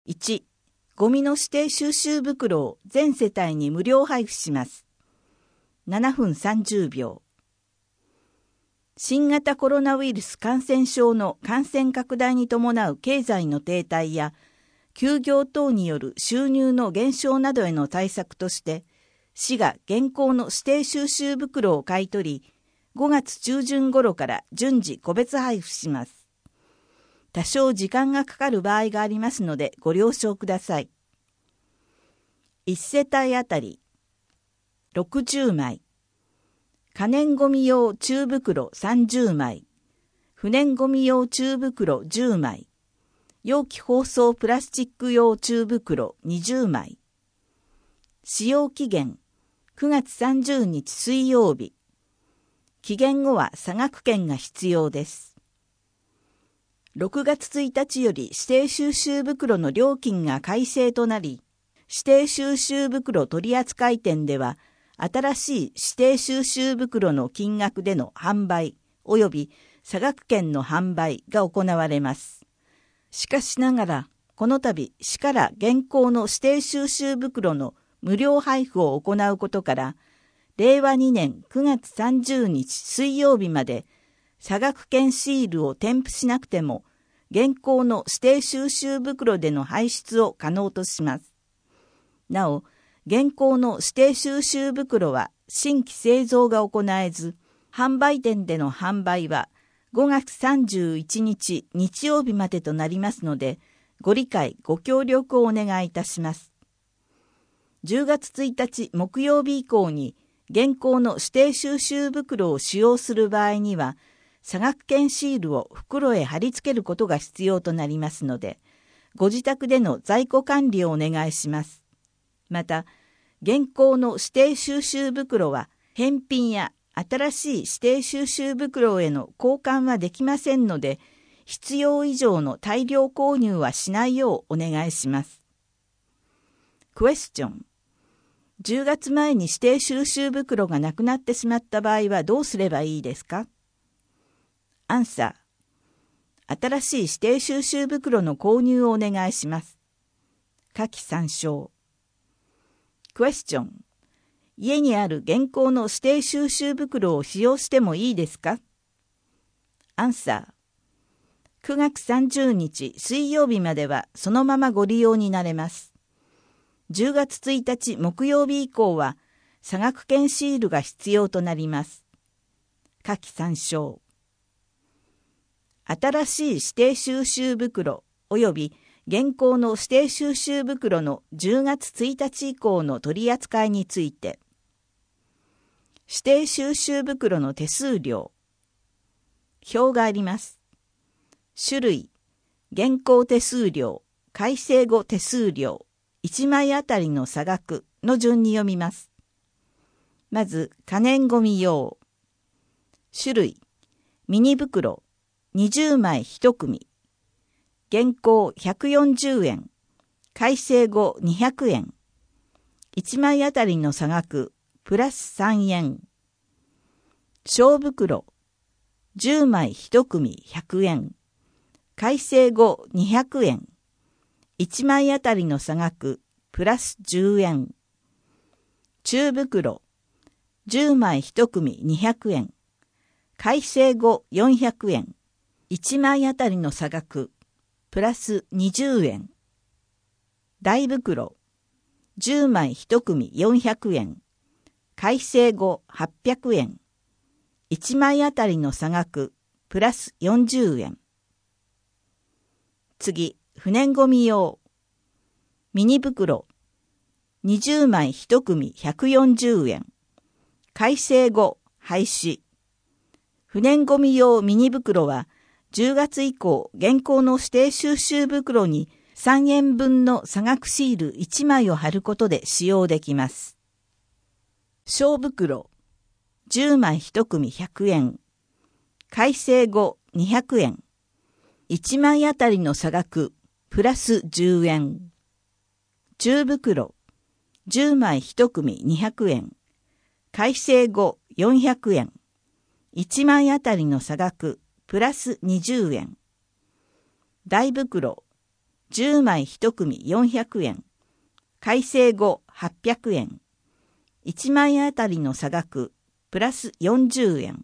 1、ゴミの指定収集袋を全世帯に無料配布します。7分30秒。新型コロナウイルス感染症の感染拡大に伴う経済の停滞や、休業等による収入の減少などへの対策として、市が現行の指定収集袋を買い取り、5月中旬頃から順次個別配布します。多少時間がかかる場合がありますのでご了承ください。1世帯あたり60枚、可燃ごみ用中袋30枚、不燃ごみ用中袋10枚、容器包装プラスチック用中袋20枚。使用期限9月30日水曜日。期限後は差額券が必要です。6月1日より指定収集袋の料金が改正となり、指定収集袋取扱店では、新しい指定収集袋の金額での販売及び差額券の販売が行われます。しかしながら、この度、市から現行の指定収集袋の無料配布を行うことから、令和2年9月30日水曜日まで、差額券シールを添付しなくても、現行の指定収集袋での排出を可能とします。なお、現行の指定収集袋は新規製造が行えず、販売店での販売は5月31日日曜日までとなりますので、ご理解ご協力をお願いいたします。10月1日木曜日以降に、現行の指定収集袋を使用する場合には、差額券シールを袋へ貼り付けることが必要となりますので、ご自宅での在庫管理をお願いします。また、現行の指定収集袋は、返品や新しい指定収集袋への交換はできませんので、必要以上の大量購入はしないようお願いします。クエスチョン。10月前に指定収集袋がなくなってしまった場合はどうすればいいですか？アンサー。新しい指定収集袋の購入をお願いします。下記参照。クエスチョン。家にある現行の指定収集袋を使用してもいいですか？アンサー。9月30日水曜日まではそのままご利用になれます。10月1日木曜日以降は差額券シールが必要となります。下記参照。新しい指定収集袋及び現行の指定収集袋の10月1日以降の取り扱いについて、指定収集袋の手数料。表があります。種類、現行手数料、改正後手数料、1枚あたりの差額の順に読みます。まず、可燃ごみ用。種類、ミニ袋、20枚1組。現行140円。改正後200円。1枚あたりの差額、プラス3円。小袋、10枚1組100円。改正後200円。1枚あたりの差額、プラス10円。中袋、10枚1組200円。改正後400円。1枚あたりの差額、プラス20円。大袋、10枚1組400円。改正後800円。1枚あたりの差額、プラス40円。次、不燃ごみ用。ミニ袋、20枚1組140円。改正後、廃止。不燃ごみ用ミニ袋は、10月以降、現行の指定収集袋に3円分の差額シール1枚を貼ることで使用できます。小袋、10枚1組100円。改正後200円。1枚あたりの差額、プラス10円。中袋、10枚1組200円。改正後400円。1枚あたりの差額、プラス20円。大袋、 10枚1組400円。改正後800円。1枚あたりの差額プラス40円。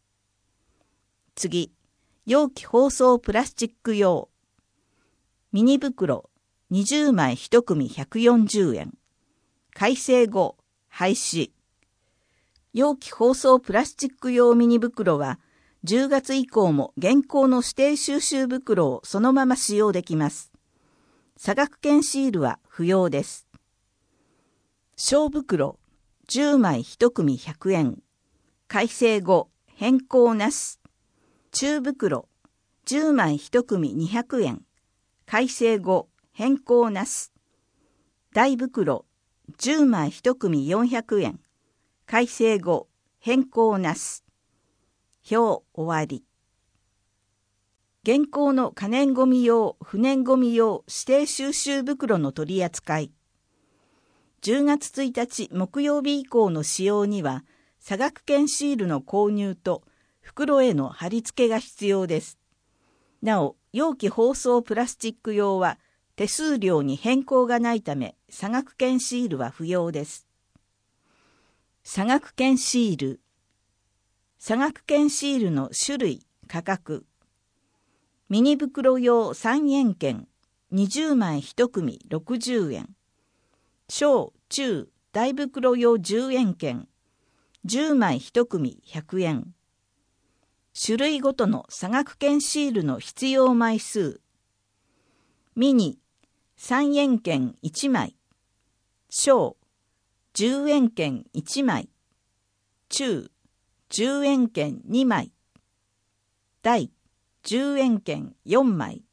次、容器包装プラスチック用。ミニ袋20枚1組140円。改正後廃止。容器包装プラスチック用ミニ袋は10月以降も現行の指定収集袋をそのまま使用できます。差額券シールは不要です。小袋10枚1組100円。改正後変更なし。中袋10枚1組200円。改正後変更なし。大袋10枚1組400円。改正後変更なし。表終わり。現行の可燃ごみ用、不燃ごみ用指定収集袋の取り扱い。10月1日木曜日以降の使用には、差額券シールの購入と袋への貼り付けが必要です。なお、容器包装プラスチック用は手数料に変更がないため、差額券シールは不要です。差額券シール。差額券シールの種類、価格。ミニ袋用3円券、20枚1組60円。小・中・大袋用10円券、10枚1組100円。種類ごとの差額券シールの必要枚数。ミニ、3円券1枚。小、10円券1枚。中、10円券2枚。大、10円券4枚。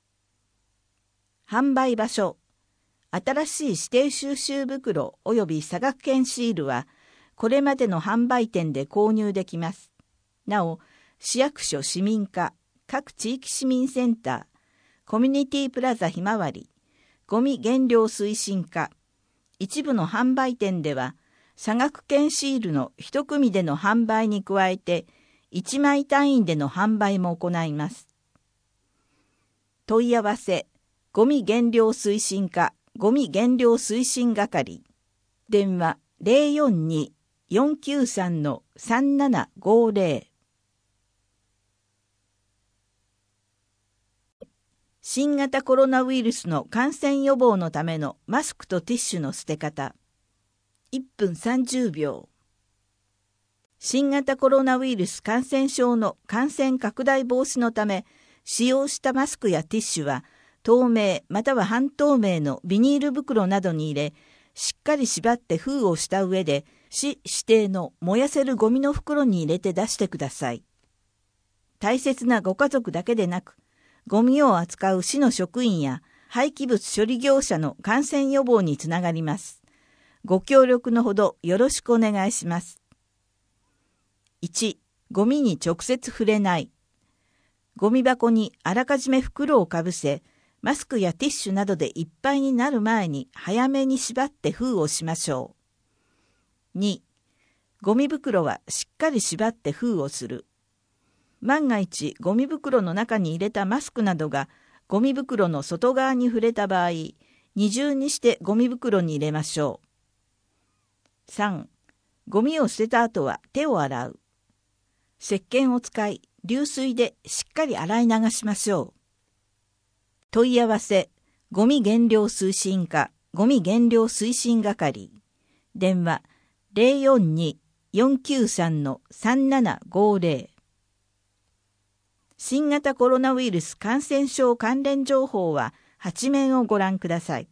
販売場所。新しい指定収集袋及び差額券シールは、これまでの販売店で購入できます。なお、市役所市民課、各地域市民センター、コミュニティプラザひまわり、ゴミ減量推進課、一部の販売店では、差額券シールの一組での販売に加えて、1枚単位での販売も行います。問い合わせ、ゴミ減量推進課、ゴミ減量推進係。電話042-493-3750。新型コロナウイルスの感染予防のためのマスクとティッシュの捨て方。1分30秒。新型コロナウイルス感染症の感染拡大防止のため、使用したマスクやティッシュは、透明または半透明のビニール袋などに入れ、しっかり縛って封をした上で、市指定の燃やせるゴミの袋に入れて出してください。大切なご家族だけでなく、ゴミを扱う市の職員や廃棄物処理業者の感染予防につながります。ご協力のほどよろしくお願いします。1、ゴミに直接触れない。ゴミ箱にあらかじめ袋をかぶせ、マスクやティッシュなどでいっぱいになる前に早めに縛って封をしましょう。2、ゴミ袋はしっかり縛って封をする。万が一ゴミ袋の中に入れたマスクなどがゴミ袋の外側に触れた場合、二重にしてゴミ袋に入れましょう。3、ゴミを捨てた後は手を洗う。石鹸を使い、流水でしっかり洗い流しましょう。問い合わせ、ゴミ減量推進課、ゴミ減量推進係。電話042-493-3750。新型コロナウイルス感染症関連情報は8面をご覧ください。